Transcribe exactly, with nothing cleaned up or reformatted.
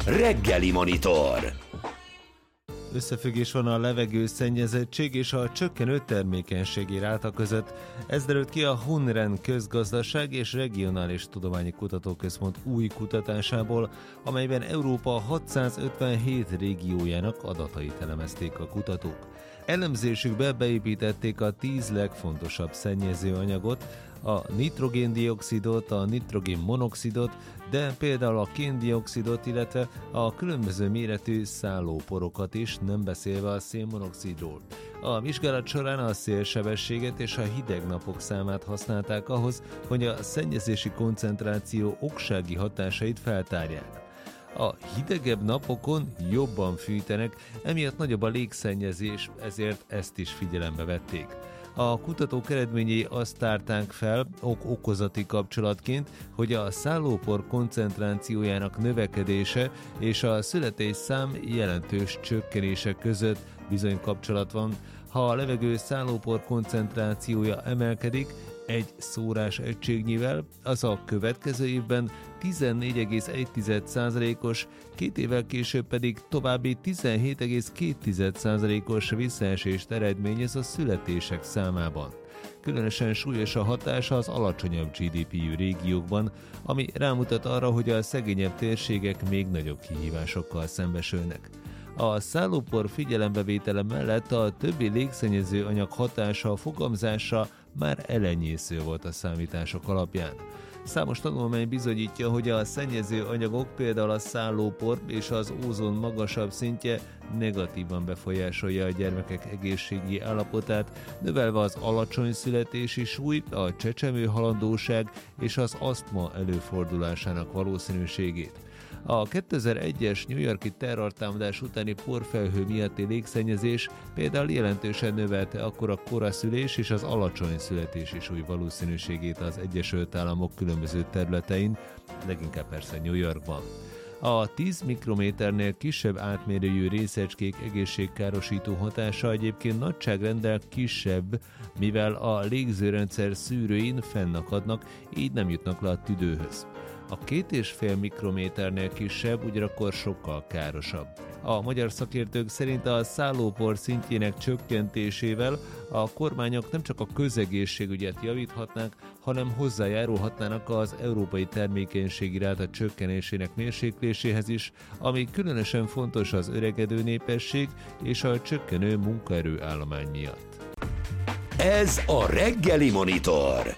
Reggeli Monitor. Összefüggés van a levegőszennyezettség és a csökkenő termékenység iránta között. Ez derült ki a Hunren Közgazdaság és Regionális Tudományi Kutatóközpont új kutatásából, amelyben Európa hatszázötvenhét régiójának adatait elemezték a kutatók. Elemzésükbe beépítették a tíz legfontosabb szennyezőanyagot, a nitrogén-dioxidot, a nitrogén-monoxidot, de például a kén-dioxidot, illetve a különböző méretű szállóporokat is, nem beszélve a szénmonoxidról. A vizsgálat során a szélsebességet és a hideg napok számát használták ahhoz, hogy a szennyezési koncentráció oksági hatásait feltárják. A hidegebb napokon jobban fűtenek, emiatt nagyobb a légszennyezés, ezért ezt is figyelembe vették. A kutatók eredményei azt tárták fel ok-okozati kapcsolatként, hogy a szállópor koncentrációjának növekedése és a születésszám jelentős csökkenése között bizony kapcsolat van. Ha a levegő szállópor koncentrációja emelkedik egy szórás egységnyivel, az a következő évben tizennégy egész egy százalékos, két évvel később pedig további tizenhét egész két százalékos visszaesést eredményez a születések számában. Különösen súlyos a hatása az alacsonyabb gé dé pé-jű régiókban, ami rámutat arra, hogy a szegényebb térségek még nagyobb kihívásokkal szembesülnek. A szállópor figyelembevétele mellett a többi légszennyező anyag hatása a fogamzásra már elenyésző volt a számítások alapján. Számos tanulmány bizonyítja, hogy a szennyező anyagok, például a szállópor és az ózon magasabb szintje negatívan befolyásolja a gyermekek egészségi állapotát, növelve az alacsony születési súly, a csecsemőhalandóság és az asztma előfordulásának valószínűségét. A kétezer-egyes New York-i terrortámadás utáni porfelhő miatti légszennyezés például jelentősen növelte akkor a koraszülés és az alacsony születési súly valószínűségét az Egyesült Államok különböző területein, leginkább persze New Yorkban. A tíz mikrométernél kisebb átmérőjű részecskék egészségkárosító hatása egyébként nagyságrenddel kisebb, mivel a légzőrendszer szűrőin fennakadnak, így nem jutnak le a tüdőhöz. A két és fél mikrométernél kisebb, ugyanakkor sokkal károsabb. A magyar szakértők szerint a szállópor szintjének csökkentésével a kormányok nem csak a közegészségügyet javíthatnák, hanem hozzájárulhatnának az európai termékenység iráta csökkenésének mérsékléséhez is, ami különösen fontos az öregedő népesség és a csökkenő munkaerőállomány miatt. Ez a Reggeli Monitor.